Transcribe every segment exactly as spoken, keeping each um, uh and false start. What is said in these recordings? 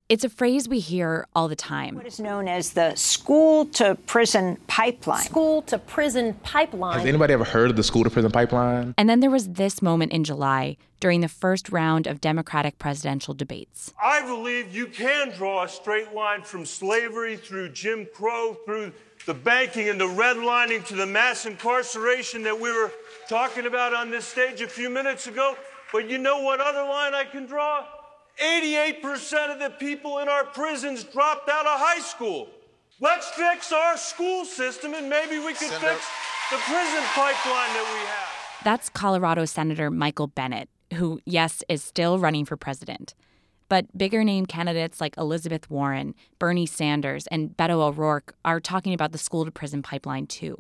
It's a phrase we hear all the time. What is known as the school-to-prison pipeline. School-to-prison pipeline. Has anybody ever heard of the school-to-prison pipeline? And then there was this moment in July during the first round of Democratic presidential debates. I believe you can draw a straight line from slavery through Jim Crow, through the banking and the redlining to the mass incarceration that we were talking about on this stage a few minutes ago. But you know what other line I can draw? eighty-eight percent of the people in our prisons dropped out of high school. Let's fix our school system and maybe we can Send fix up. the prison pipeline that we have. That's Colorado Senator Michael Bennet, who, yes, is still running for president. But bigger-name candidates like Elizabeth Warren, Bernie Sanders, and Beto O'Rourke are talking about the school-to-prison pipeline, too.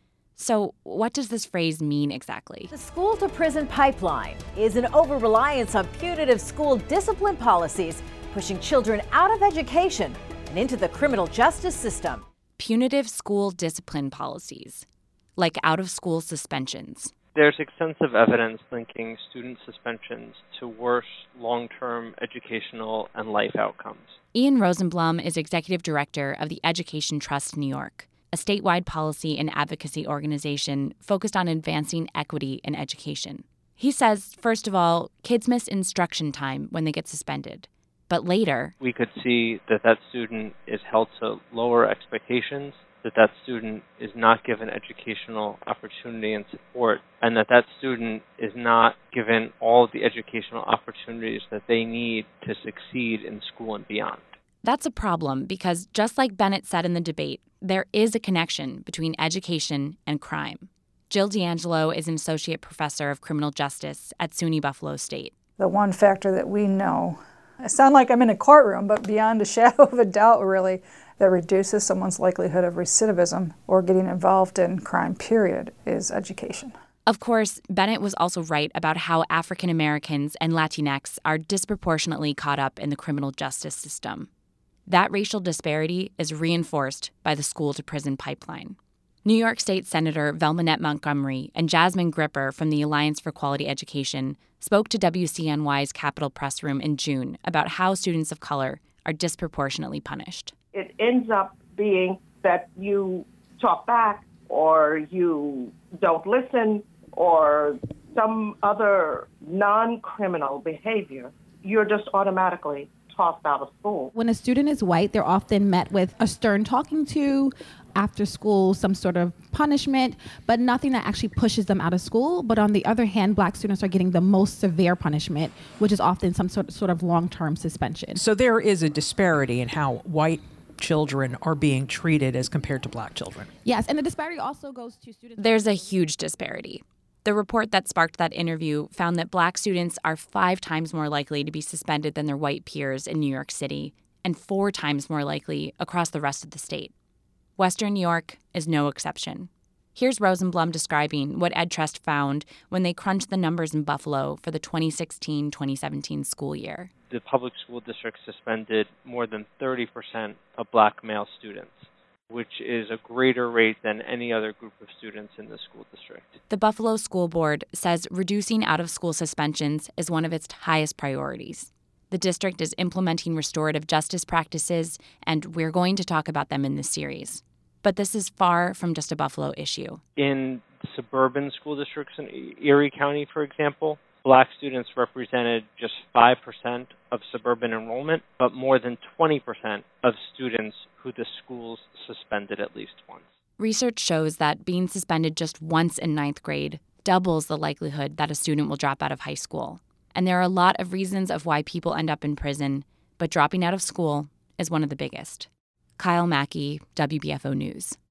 So what does this phrase mean exactly? The school-to-prison pipeline is an over-reliance on punitive school discipline policies, pushing children out of education and into the criminal justice system. Punitive school discipline policies, like out-of-school suspensions. There's extensive evidence linking student suspensions to worse long-term educational and life outcomes. Ian Rosenblum is executive director of the Education Trust New York, a statewide policy and advocacy organization focused on advancing equity in education. He says, first of all, kids miss instruction time when they get suspended. But later, we could see that that student is held to lower expectations, that that student is not given educational opportunity and support, and that that student is not given all of the educational opportunities that they need to succeed in school and beyond. That's a problem because, just like Bennet said in the debate, there is a connection between education and crime. Jill D'Angelo is an associate professor of criminal justice at SUNY Buffalo State. The one factor that we know, I sound like I'm in a courtroom, but beyond a shadow of a doubt, really, that reduces someone's likelihood of recidivism or getting involved in crime, period, is education. Of course, Bennet was also right about how African Americans and Latinx are disproportionately caught up in the criminal justice system. That racial disparity is reinforced by the school-to-prison pipeline. New York State Senator Velmanette Montgomery and Jasmine Gripper from the Alliance for Quality Education spoke to W C N Y's Capitol Press Room in June about how students of color are disproportionately punished. It ends up being that you talk back or you don't listen or some other non-criminal behavior. You're just automatically tossed out of school. When a student is white, they're often met with a stern talking to, after school, some sort of punishment, but nothing that actually pushes them out of school. But on the other hand, black students are getting the most severe punishment, which is often some sort of, sort of long-term suspension. So there is a disparity in how white children are being treated as compared to black children. Yes, and the disparity also goes to students. There's a huge disparity. The report that sparked that interview found that black students are five times more likely to be suspended than their white peers in New York City, and four times more likely across the rest of the state. Western New York is no exception. Here's Rosenblum describing what EdTrust found when they crunched the numbers in Buffalo for the twenty sixteen twenty seventeen school year. The public school district suspended more than thirty percent of black male students, which is a greater rate than any other group of students in the school district. The Buffalo School Board says reducing out-of-school suspensions is one of its highest priorities. The district is implementing restorative justice practices, and we're going to talk about them in this series. But this is far from just a Buffalo issue. In suburban school districts in Erie County, for example, black students represented just five percent of suburban enrollment, but more than twenty percent of students who the schools suspended at least once. Research shows that being suspended just once in ninth grade doubles the likelihood that a student will drop out of high school. And there are a lot of reasons of why people end up in prison, but dropping out of school is one of the biggest. Kyle Mackey, W B F O News.